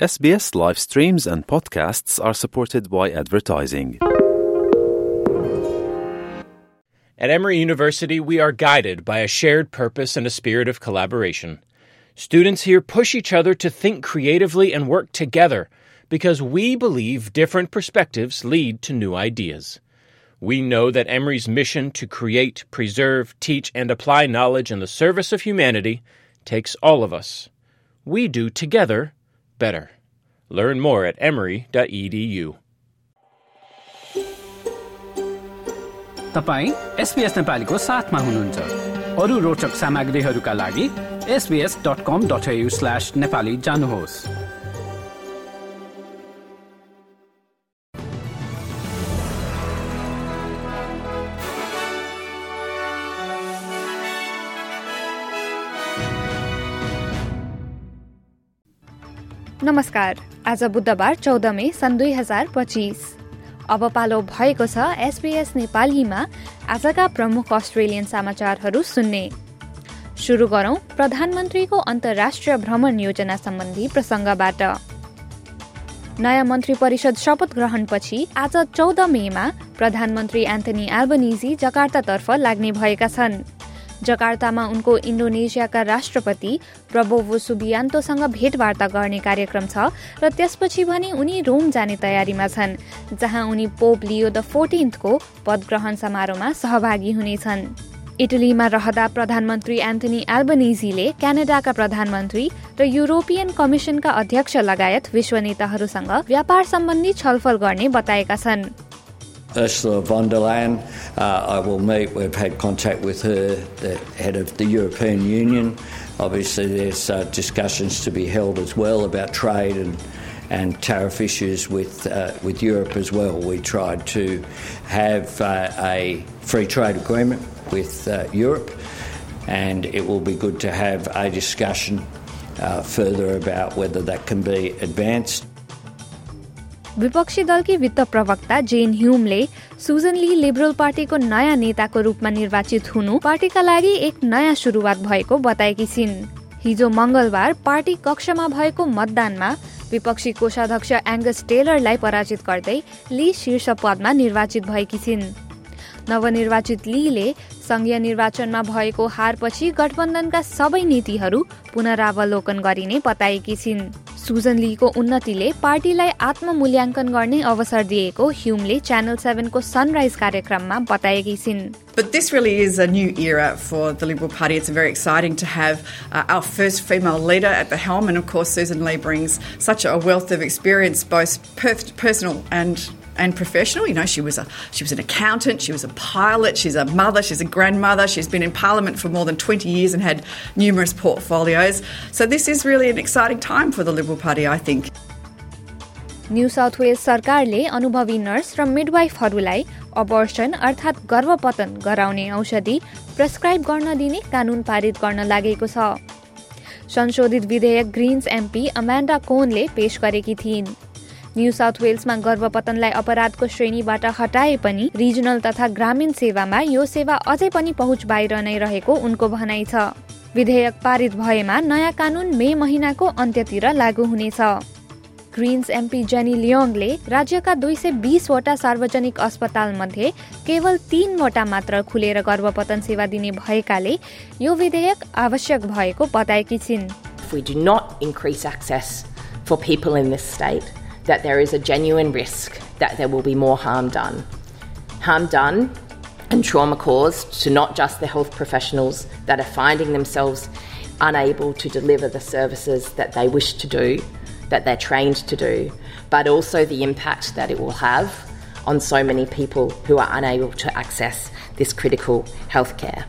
SBS live streams and podcasts are supported by advertising. At Emory University, we are guided by a shared purpose and a spirit of collaboration. Students here push each other to think creatively and work together because we believe different perspectives lead to new ideas. We know that Emory's mission to create, preserve, teach, and apply knowledge in the service of humanity takes all of us. We do together better. Learn more at emory.edu. तपाईं SBS नेपालीको साथमा हुनुहुन्छ। अरु रोचक सामग्रीहरूका लागि sbs.com.au/nepali जानुहोस्। नमस्कार, आज बुधबार 14 मे सन् 2025। अब पालो भएको छ SBS नेपालीमा आजका प्रमुख अस्ट्रेलियन समाचारहरू सुन्ने। सुरु गरौं प्रधानमन्त्रीको अन्तर्राष्ट्रिय भ्रमण योजना सम्बन्धी प्रसंगबाट। नयाँ मन्त्री परिषद शपथ ग्रहणपछि आज 14 मेमा प्रधानमन्त्री एन्थनी एल्बनीजी जकार्तातर्फ लाग्ने भएका छन्। जकार्तामा उनको इन्डोनेसियाका राष्ट्रपति प्रबोवो सुबियान्तोसँग भेटवार्ता गर्ने कार्यक्रम छ र त्यसपछि भने उनी रोम जाने तयारीमा छन्, जहाँ उनी पोप लियो द 14th को पदग्रहण समारोहमा सहभागी हुनेछन्। इटलीमा रहँदा प्रधानमन्त्री एन्थनी एल्बनीजीले क्यानाडाका प्रधानमन्त्री र युरोपियन कमिसनका अध्यक्ष लगायत विश्व नेताहरूसँग व्यापार सम्बन्धी छलफल गर्ने बताएका छन्। Ursula von der Leyen, I will meet. We've had contact with her, the head of the European Union. Obviously, there's discussions to be held as well about trade and tariff issues with Europe as well. We tried to have a free trade agreement with Europe, and it will be good to have a discussion further about whether that can be advanced. विपक्षी दलकी वित्त प्रवक्ता जेन ह्युमले सुजन ली liberal पार्टीको नयाँ नेताको रूपमा निर्वाचित हुनु पार्टीका लागि एक नयाँ सुरुवात भएको बताएकी छिन्। हिजो मंगलबार पार्टी कक्षमा भएको मतदानमा विपक्षी कोषाध्यक्ष एङ्गस टेलरलाई पराजित गर्दै ली शीर्ष पदमा निर्वाचित भएकी छिन्। नवनिर्वाचित लीले संघीय निर्वाचनमा भएको हारपछि गठबन्धनका सबै नीतिहरू पुनरावलोकन गरिने बताएकी छिन्। सुजन लीको उन्नतिले पार्टीलाई आत्ममूल्याङ्कन गर्ने अवसर दिएको ह्युमले च्यानल 7 को सनराइज कार्यक्रममा बताएकी छिन्। But this really is a new era for the Liberal Party. It's very exciting to have our first female leader at the helm, and of course Susan Lee brings such a wealth of experience, both personal and professional. You know, she was an accountant, she was a pilot, she's a mother, she's a grandmother, she's been in Parliament for more than 20 years and had numerous portfolios. So this is really an exciting time for the Liberal Party, I think. New South Wales सरकारले अनुभवी nurse र मिडवाइफहरूलाई abortion अर्थात् गर्भपतन गराउने औषधि prescribe गर्न दिने कानून पारित गर्न लागेको छ। संशोधित विधेयक ग्रीन्स एमपी अमान्डा कोनले पेश गरेकी थिइन्। न्यू साउथ वेल्समा गर्भपतनलाई अपराधको श्रेणीबाट हटाए पनि रिजनल तथा ग्रामीण सेवामा यो सेवा अझै पनि पहुँच बाहिर नै रहेको उनको भनाइ छ। विधेयक पारित भएमा नयाँ कानून मे महिनाको अन्त्यतिर लागू हुनेछ। ग्रीन्स एमपी जेनी लियोङले राज्यका 220 वटा सार्वजनिक अस्पताल मध्ये केवल 3 वटा मात्र खुलेर गर्भपतन सेवा दिने भएकाले यो विधेयक आवश्यक भएको बताएकी छिन्। If we do not increase access for people in this state, that there is a genuine risk that there will be more harm done. Harm done and trauma caused to not just the health professionals that are finding themselves unable to deliver the services that they wish to do, that they're trained to do, but also the impact that it will have on so many people who are unable to access this critical healthcare.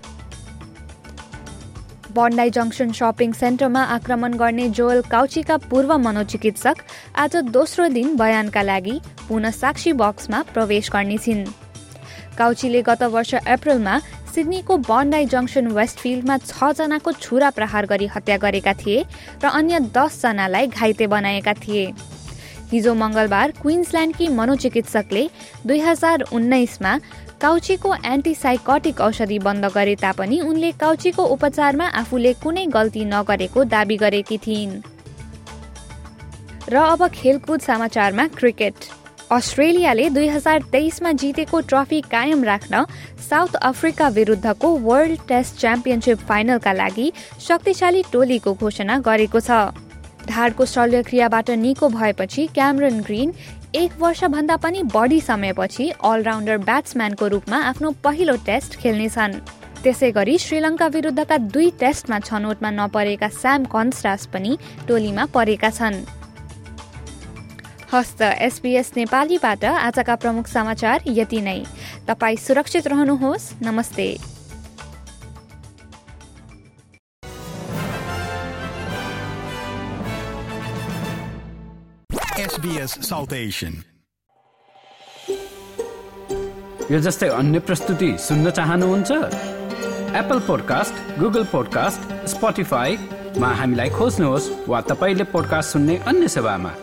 Bondi Junction shopping सेन्टरमा आक्रमण गर्ने Joel काउचीका पूर्व मनोचिकित्सक आज दोस्रो दिन बयानका लागि पुनः साक्षी बक्समा प्रवेश गर्नेछिन्। काउचीले गत वर्ष अप्रिलमा सिडनीको बन्डाई जंक्सन वेस्टफिल्डमा 6 जनाको छुरा प्रहार गरी हत्या गरेका थिए र अन्य 10 जनालाई घाइते बनाएका थिए। हिजो मंगलबार क्वीन्सल्यान्डकी मनोचिकित्सकले 2019 मा काउचीको एन्टिसाइकोटिक औषधि बन्द गरे तापनि उनले काउचीको उपचारमा आफूले कुनै गल्ती नगरेको दाबी गरेकी थिइन्। र अब खेलकुद समाचारमा क्रिकेट। अस्ट्रेलियाले 2023मा जितेको ट्रफी कायम राख्न साउथ अफ्रिका विरुद्धको वर्ल्ड टेस्ट च्याम्पियनशिप फाइनलका लागि शक्तिशाली टोलीको घोषणा गरेको छ। ढाडको शल्यक्रियाबाट निको भएपछि क्यामरन ग्रीन 1 वर्षभन्दा पनि बढी समयपछि अलराउन्डर ब्याट्सम्यानको रूपमा आफ्नो पहिलो टेस्ट खेल्नेछन्। त्यसैगरी श्रीलङ्का विरुद्धका 2 टेस्टमा छनौटमा नपरेका स्याम कन्सरास पनि टोलीमा परेका छन्। हस्त SBS नेपालीबाट आजका प्रमुख समाचार यति नै। तपाईं सुरक्षित रहनुहोस्। नमस्ते। SBS South Asian। यो जस्तै अन्य प्रस्तुति सुन्न चाहनुहुन्छ? एप्पल पोडकास्ट, गुगल पोडकास्ट, स्पोटिफाईमा हामीलाई खोज्नुहोस् वा तपाईले पोडकास्ट सुन्ने अन्य सेवामा।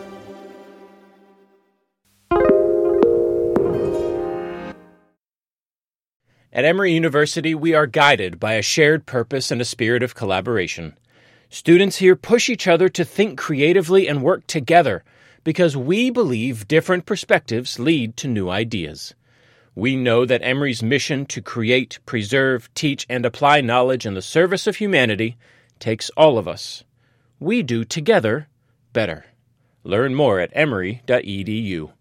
At Emory University, we are guided by a shared purpose and a spirit of collaboration. Students here push each other to think creatively and work together because we believe different perspectives lead to new ideas. We know that Emory's mission to create, preserve, teach, and apply knowledge in the service of humanity takes all of us. We do together better. Learn more at emory.edu.